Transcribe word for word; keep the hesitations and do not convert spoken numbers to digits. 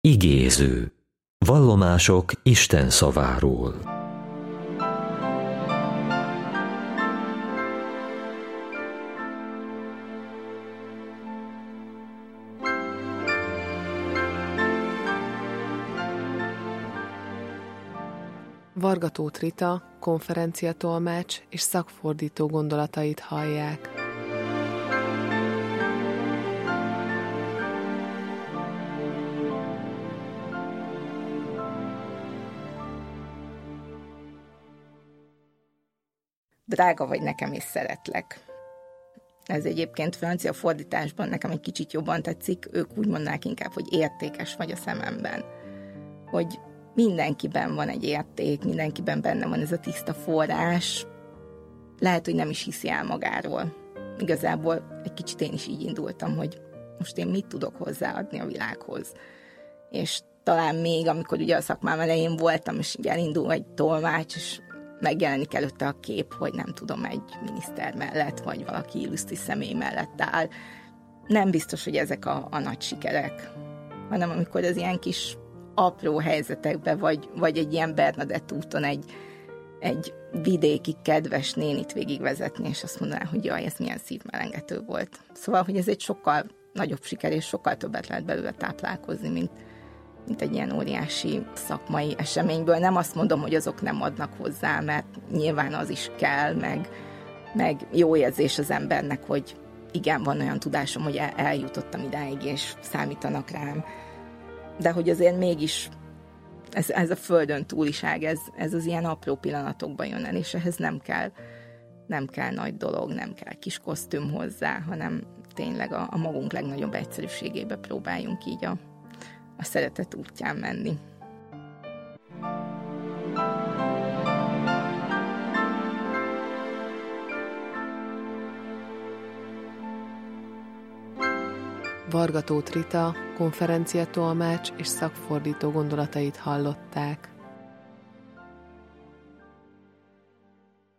Igéző. Vallomások Isten szaváról. Varga Tóth Rita, konferenciatolmács és szakfordító gondolatait hallják. Drága vagy nekem és szeretlek. Ez egyébként francia fordításban nekem egy kicsit jobban tetszik, ők úgy mondnák inkább, hogy értékes vagy a szememben. Hogy mindenkiben van egy érték, mindenkiben benne van ez a tiszta forrás. Lehet, hogy nem is hiszi el magáról. Igazából egy kicsit én is így indultam, hogy most én mit tudok hozzáadni a világhoz. És talán még, amikor ugye a szakmám elején voltam, és így elindul egy tolmács, és megjelenik előtte a kép, hogy nem tudom, egy miniszter mellett, vagy valaki illusztris személy mellett áll. Nem biztos, hogy ezek a, a nagy sikerek, hanem amikor az ilyen kis apró helyzetekbe, vagy, vagy egy ilyen Bernadett úton egy, egy vidéki kedves nénit végigvezetni, és azt mondaná, hogy jaj, ez milyen szívmelengető volt. Szóval, hogy ez egy sokkal nagyobb siker, és sokkal többet lehet belőle táplálkozni, mint, mint egy ilyen óriási szakmai eseményből. Nem azt mondom, hogy azok nem adnak hozzá, mert nyilván az is kell, meg, meg jó érzés az embernek, hogy igen, van olyan tudásom, hogy el, eljutottam idáig, és számítanak rám. De hogy azért mégis ez, ez a földön túliság, ez, ez az ilyen apró pillanatokban jön el, és ehhez nem kell, nem kell nagy dolog, nem kell kis kosztüm hozzá, hanem tényleg a, a magunk legnagyobb egyszerűségébe próbáljunk így a, a szeretet útján menni. Varga Tóth Rita, konferenciatolmács és szakfordító gondolatait hallották.